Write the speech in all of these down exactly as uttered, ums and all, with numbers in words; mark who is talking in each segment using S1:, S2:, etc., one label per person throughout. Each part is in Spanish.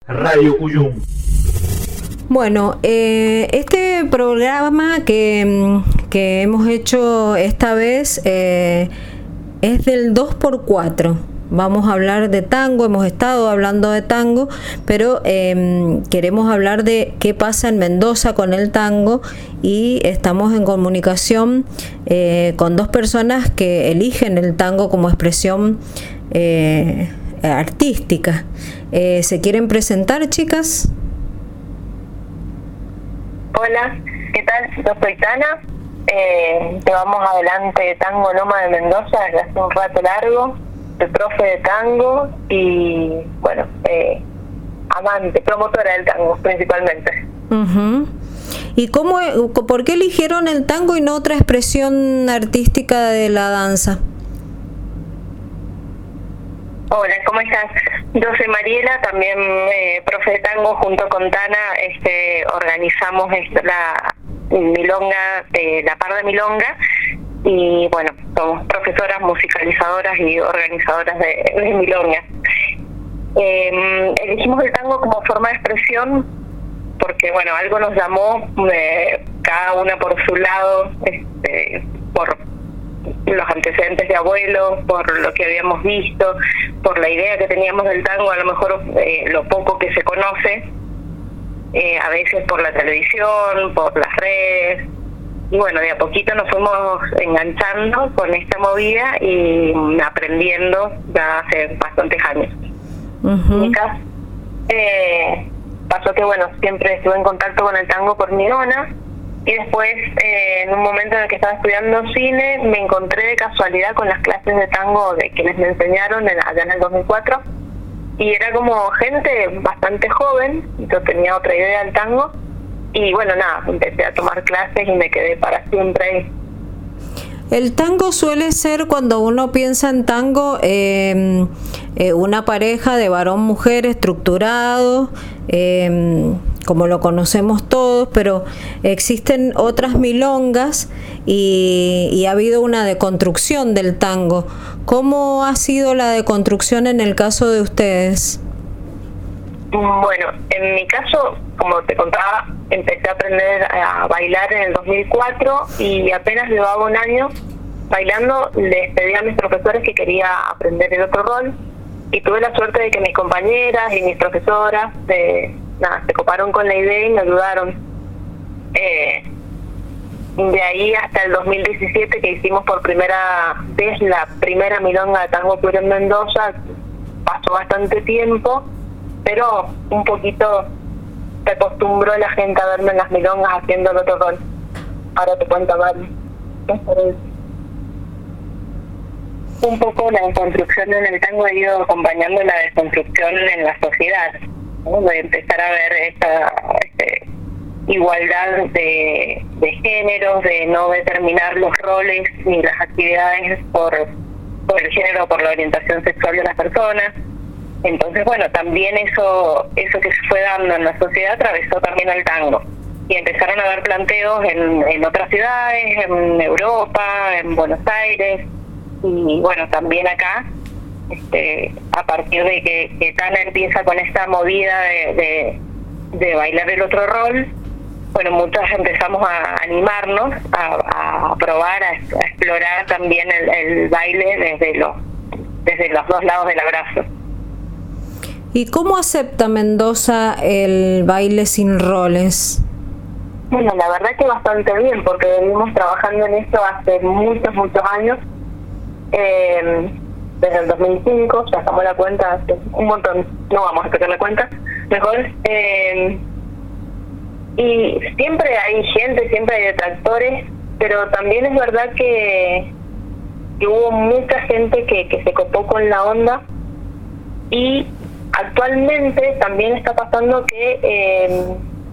S1: Radio Cuyum.
S2: Bueno, eh, este programa que, que hemos hecho esta vez eh, es del dos por cuatro. Vamos a hablar de tango, hemos estado hablando de tango, pero eh, queremos hablar de qué pasa en Mendoza con el tango y estamos en comunicación eh, con dos personas que eligen el tango como expresión eh, artística. Eh, ¿Se quieren presentar, chicas?
S3: Hola, ¿qué tal? Yo soy Tana, eh, llevamos adelante Tango Loma de Mendoza desde hace un rato largo, soy profe de tango y, bueno, eh, amante, promotora del tango principalmente.
S2: Uh-huh. ¿Y cómo, por qué eligieron el tango y no otra expresión artística de la danza?
S3: Hola, ¿cómo estás? Yo soy Mariela, también eh, profe de tango. Junto con Tana este, organizamos esta, la milonga, eh, la par de milonga, y bueno, somos profesoras, musicalizadoras y organizadoras de, de milonga. Eh, elegimos el tango como forma de expresión porque, bueno, algo nos llamó, eh, cada una por su lado, este, por los antecedentes de abuelos, por lo que habíamos visto, por la idea que teníamos del tango, a lo mejor eh, lo poco que se conoce, eh, a veces por la televisión, por las redes, y bueno, de a poquito nos fuimos enganchando con esta movida y aprendiendo ya hace bastantes años. Uh-huh. En mi caso, eh, pasó que, bueno, siempre estuve en contacto con el tango por mi nona. Y después, eh, en un momento en el que estaba estudiando cine, me encontré de casualidad con las clases de tango de quienes me enseñaron en, allá en el dos mil cuatro. Y era como gente bastante joven, yo tenía otra idea del tango. Y bueno, nada, empecé a tomar clases y me quedé para siempre ahí.
S2: El tango suele ser, cuando uno piensa en tango, eh, eh, una pareja de varón-mujer estructurado, eh, como lo conocemos todos, pero existen otras milongas y, y ha habido una deconstrucción del tango. ¿Cómo ha sido la deconstrucción en el caso de ustedes?
S3: Bueno, en mi caso, como te contaba, empecé a aprender a bailar en el dos mil cuatro y apenas llevaba un año bailando, les pedí a mis profesores que quería aprender el otro rol y tuve la suerte de que mis compañeras y mis profesoras de, nada, se coparon con la idea y me ayudaron. Eh, de ahí hasta el dos mil diecisiete, que hicimos por primera vez la primera milonga de tango puro en Mendoza, pasó bastante tiempo, pero un poquito se acostumbró la gente a verme en las milongas haciendo el otro rol. Ahora te cuento, Mari. Un poco la desconstrucción en el tango ha ido acompañando la desconstrucción en la sociedad, ¿no? De empezar a ver esta este, igualdad de, de géneros, de no determinar los roles ni las actividades por, por el género o por la orientación sexual de las personas. Entonces, bueno, también eso eso que se fue dando en la sociedad atravesó también al tango. Y empezaron a haber planteos en, en otras ciudades, en Europa, en Buenos Aires, y bueno, también acá, este, a partir de que, que Tana empieza con esta movida de, de, de bailar el otro rol, bueno, muchas empezamos a animarnos, a, a probar, a, a explorar también el, el baile desde los, desde los dos lados del abrazo.
S2: ¿Y cómo acepta Mendoza el baile sin roles?
S3: Bueno, la verdad que bastante bien, porque venimos trabajando en esto hace muchos, muchos años. Eh, desde el dos mil cinco, ya sacamos la cuenta hace un montón, no vamos a sacar la cuenta, mejor. Eh, y siempre hay gente, siempre hay detractores, pero también es verdad que, que hubo mucha gente que, que se copó con la onda. Y actualmente también está pasando que eh,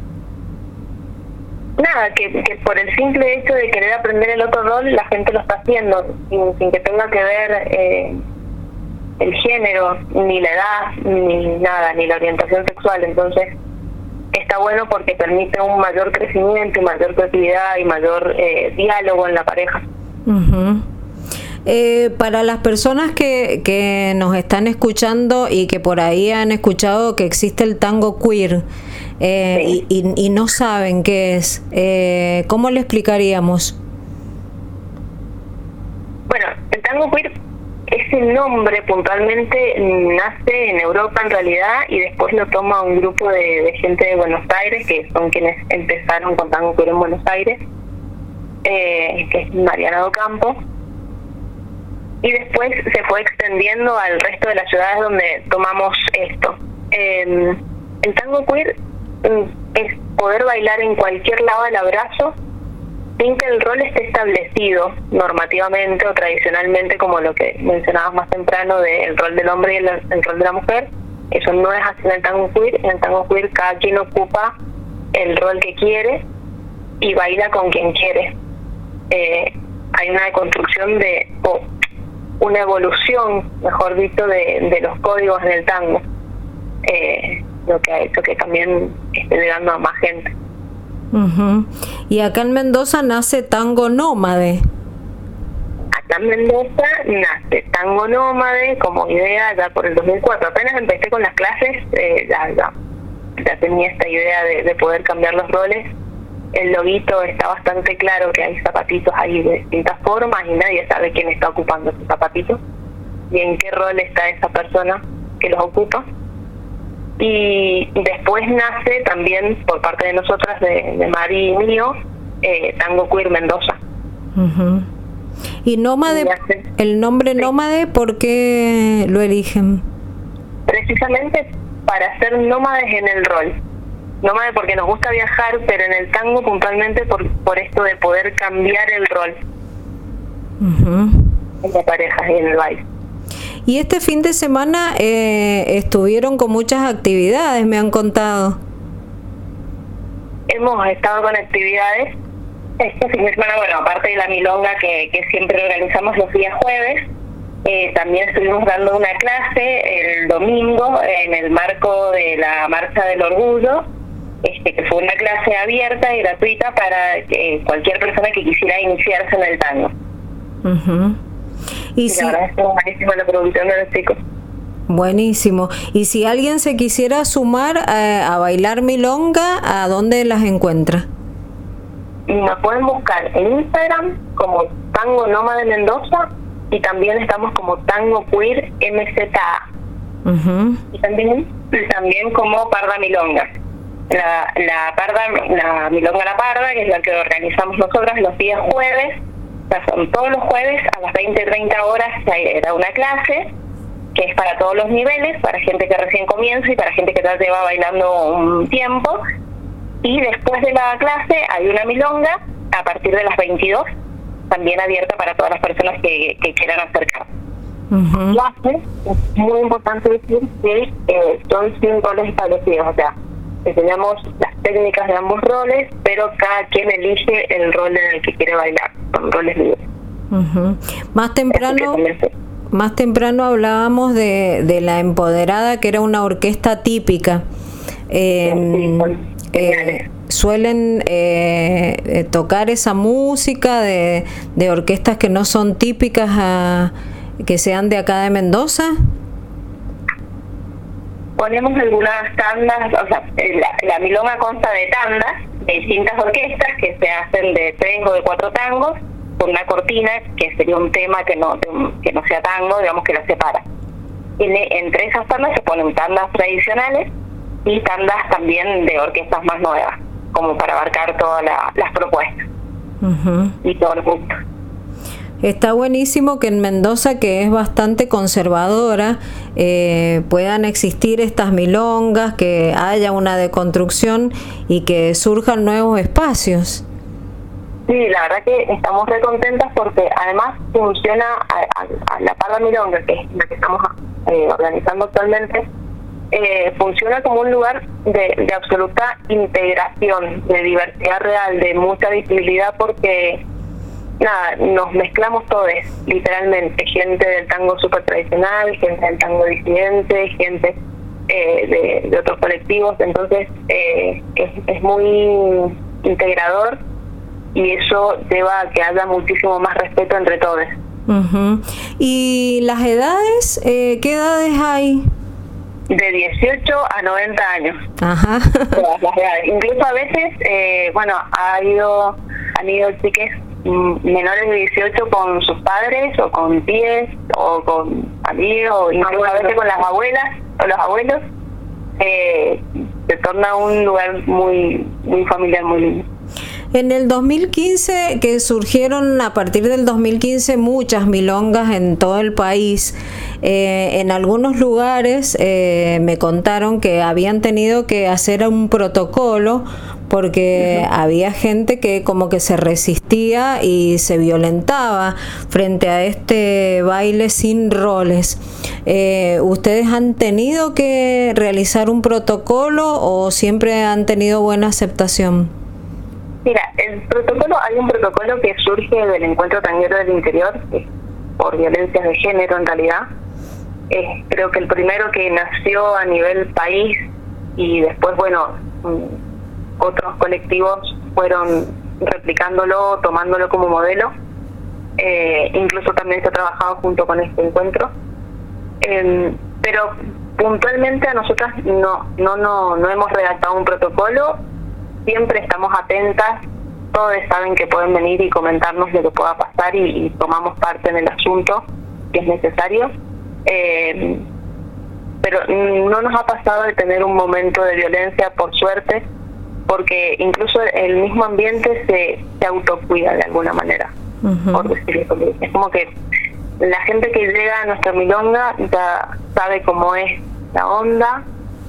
S3: nada, que, que por el simple hecho de querer aprender el otro rol, la gente lo está haciendo sin, sin que tenga que ver eh, el género, ni la edad, ni nada, ni la orientación sexual. Entonces está bueno porque permite un mayor crecimiento y mayor creatividad y mayor eh, diálogo en la pareja.
S2: Uh-huh. Eh, para las personas que, que nos están escuchando y que por ahí han escuchado que existe el tango queer eh, sí. y, y, y no saben qué es, eh, ¿cómo le explicaríamos?
S3: Bueno, el tango queer, ese nombre puntualmente nace en Europa en realidad y después lo toma un grupo de, de gente de Buenos Aires, que son quienes empezaron con tango queer en Buenos Aires, eh, que es Mariana Docampo. Y después se fue extendiendo al resto de las ciudades donde tomamos esto. Eh, el tango queer es poder bailar en cualquier lado del abrazo sin que el rol esté establecido normativamente o tradicionalmente, como lo que mencionabas más temprano del rol del hombre y el, el rol de la mujer. Eso no es así en el tango queer. En el tango queer cada quien ocupa el rol que quiere y baila con quien quiere. Eh, hay una deconstrucción de... Oh, una evolución, mejor dicho, de, de los códigos en el tango, eh, lo que ha hecho que también esté llegando a más gente.
S2: Uh-huh. Y acá en Mendoza nace Tango Nómade.
S3: Acá en Mendoza nace Tango Nómade como idea ya por el dos mil cuatro. Apenas empecé con las clases, eh, ya, ya, ya tenía esta idea de, de poder cambiar los roles. El loguito está bastante claro que hay zapatitos ahí de distintas formas y nadie sabe quién está ocupando esos zapatitos y en qué rol está esa persona que los ocupa. Y después nace también por parte de nosotras, de, de Mari y mío, eh, Tango Queer Mendoza.
S2: Uh-huh. ¿Y nómade, y hace, el nombre sí. nómade, por qué lo eligen?
S3: Precisamente para ser nómades en el rol. Nómade porque nos gusta viajar, pero en el tango puntualmente por por esto de poder cambiar el rol uh-huh. en la pareja y en el baile.
S2: Y este fin de semana eh, estuvieron con muchas actividades, me han contado.
S3: Hemos estado con actividades este fin de semana, bueno, aparte de la milonga que, que siempre organizamos los días jueves, eh, también estuvimos dando una clase el domingo en el marco de la Marcha del Orgullo, este que fue una clase abierta y gratuita para eh, cualquier persona que quisiera iniciarse en el tango.
S2: Uh-huh. Y, y
S3: si... la verdad estuvo buenísima la producción de los chicos.
S2: Buenísimo. Y si alguien se quisiera sumar a, a bailar milonga, ¿a dónde las encuentra?
S3: Nos pueden buscar en Instagram como Tango Nómade Mendoza y también estamos como Tango Queer M Z A. Uh-huh. Y también, también como Parda Milonga. La, la parda, la milonga La Parda, que es la que organizamos nosotras los días jueves, o sea, son todos los jueves a las veinte treinta horas era una clase que es para todos los niveles, para gente que recién comienza y para gente que ya lleva bailando un tiempo, y después de la clase hay una milonga a partir de las veintidós, también abierta para todas las personas que, que quieran acercar. Uh-huh. Lo hace, es muy importante decir que eh, son cinco roles establecidos, o sea, enseñamos las técnicas de ambos roles, pero cada quien elige el rol en el que quiere bailar, son roles libres.
S2: Uh-huh. Más temprano más temprano hablábamos de, de la Empoderada, que era una orquesta típica. Eh, sí, sí, eh, suelen eh, tocar esa música de, de orquestas que no son típicas, a, que sean de acá de Mendoza. Ponemos algunas tandas, o sea, la, la milonga consta de tandas de distintas orquestas que se hacen de tres o de cuatro tangos, con una cortina que sería un tema que no que no sea tango, digamos, que lo separa. Y entre esas tandas se ponen tandas tradicionales y tandas también de orquestas más nuevas, como para abarcar todas la, las propuestas. Uh-huh. Y todos los gustos. Está buenísimo que en Mendoza, que es bastante conservadora, eh, puedan existir estas milongas, que haya una deconstrucción y que surjan nuevos espacios. Sí, la verdad que estamos re contentas porque además funciona a, a, a la Parda Milonga, que es la que estamos eh, organizando actualmente, eh, funciona como un lugar de, de absoluta integración, de diversidad real, de mucha visibilidad, porque nada, nos mezclamos todos, literalmente, gente del tango súper tradicional, gente del tango disidente, gente eh, de, de otros colectivos, entonces eh, es, es muy integrador y eso lleva a que haya muchísimo más respeto entre todos. Uh-huh. ¿Y las edades? Eh, ¿Qué edades hay?
S3: De dieciocho a noventa años.
S2: Ajá.
S3: Todas las edades. Incluso a veces, eh, bueno, ha ido, han ido chiques menores de dieciocho con sus padres o con tíes o con amigos o incluso a veces con las abuelas o los abuelos. Eh, se torna un lugar muy muy familiar, muy lindo.
S2: En el dos mil quince, que surgieron a partir del dos mil quince muchas milongas en todo el país, eh, en algunos lugares eh, me contaron que habían tenido que hacer un protocolo porque uh-huh. había gente que como que se resistía y se violentaba frente a este baile sin roles. Eh, ¿Ustedes han tenido que realizar un protocolo o siempre han tenido buena aceptación?
S3: Mira, el protocolo, hay un protocolo que surge del Encuentro Tanguero del Interior, eh, por violencias de género en realidad. Eh, creo que el primero que nació a nivel país y después, bueno, mm, otros colectivos fueron replicándolo, tomándolo como modelo. Eh, incluso también se ha trabajado junto con este encuentro. Eh, pero puntualmente a nosotras no, no, no, no hemos redactado un protocolo. Siempre estamos atentas, todos saben que pueden venir y comentarnos lo que pueda pasar y, y tomamos parte en el asunto que es necesario. Eh, pero no nos ha pasado de tener un momento de violencia, por suerte, porque incluso el mismo ambiente se, se autocuida de alguna manera, uh-huh. por decirlo. Es como que la gente que llega a nuestra milonga ya sabe cómo es la onda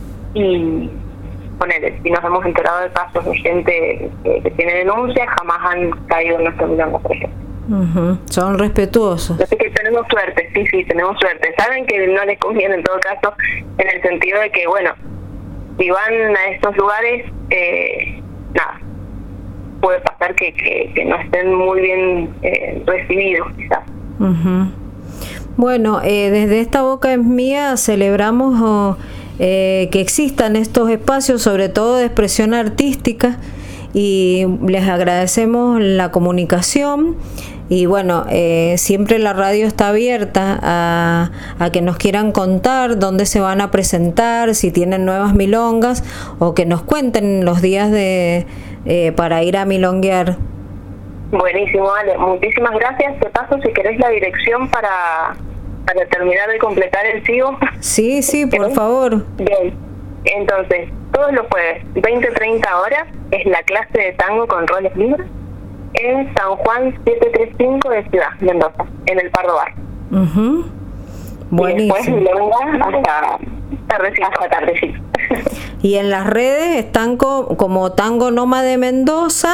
S3: y... Ponele, si nos hemos enterado de casos de gente que, que tiene denuncias, jamás han caído en nuestra milonga, por ejemplo.
S2: Uh-huh. Son respetuosos.
S3: Así que tenemos suerte, sí, sí, tenemos suerte. Saben que no les conviene en todo caso, en el sentido de que, bueno, si van a estos lugares, eh, nada, puede pasar que, que, que no estén muy bien eh, recibidos, quizás.
S2: Uh-huh. Bueno, eh, desde Esta Boca es Mía celebramos... Oh, Eh, que existan estos espacios, sobre todo de expresión artística, y les agradecemos la comunicación y bueno, eh, siempre la radio está abierta a, a que nos quieran contar dónde se van a presentar, si tienen nuevas milongas o que nos cuenten los días de eh, para ir a milonguear.
S3: Buenísimo, Ale, muchísimas gracias. Te paso si querés la dirección para... para terminar de completar el chivo.
S2: Sí, sí, por favor.
S3: Bien, entonces, todos los jueves, veinte a treinta horas, es la clase de tango con roles libres en San Juan setecientos treinta y cinco de Ciudad, Mendoza, en el Pardo Bar.
S2: Uh-huh. Buenísimo.
S3: Y después milonga hasta tardecito. Hasta tardecito.
S2: Y en las redes están co- como Tango Nómade Mendoza.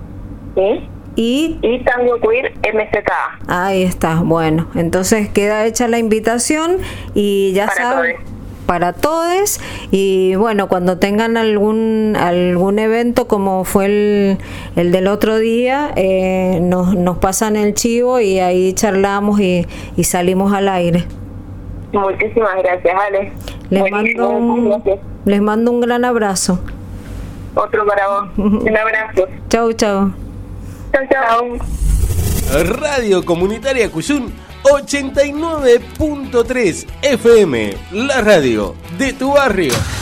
S3: Sí.
S2: Y,
S3: y Tango Queer M Z A.
S2: Ahí está, bueno, entonces queda hecha la invitación y ya saben, para todos. Y bueno, cuando tengan algún algún evento como fue el, el del otro día, eh, nos, nos pasan el chivo y ahí charlamos y, y salimos al aire.
S3: Muchísimas gracias, Ale.
S2: Les mando, un, les mando un gran abrazo.
S3: Otro para vos. Un abrazo.
S2: Chau, chau.
S3: Chau, chau.
S1: Radio Comunitaria Cuyún ochenta y nueve punto tres F M, la radio de tu barrio.